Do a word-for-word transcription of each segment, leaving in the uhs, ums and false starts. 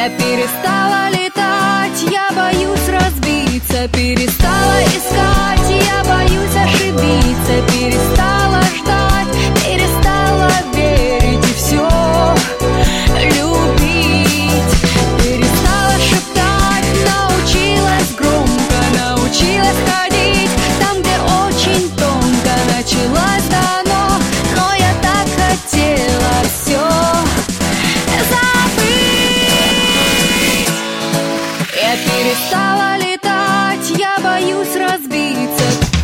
Я перестала летать, я боюсь разбиться. Перестала искать, я боюсь ошибиться. Перестала ждать, перестала верить и все любить. Перестала шептать, научилась громко, научилась ходить там, где очень тонко началась дано. Но я так хотела все забыть. Я перестала летать, я боюсь разбиться.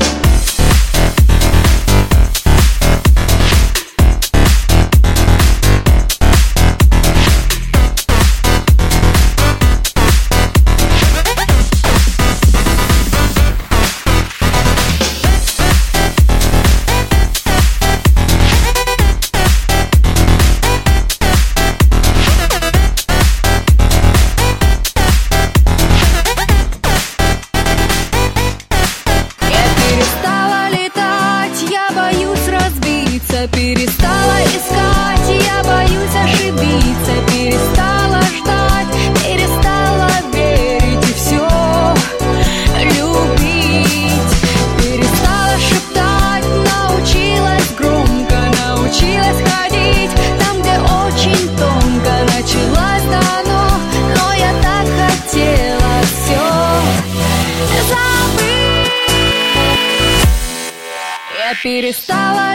Перестала искать, я боюсь ошибиться. Перестала ждать, перестала верить и все любить. Перестала шептать, научилась громко, научилась ходить там, где очень тонко началась дано. Но я так хотела все забыть. Я перестала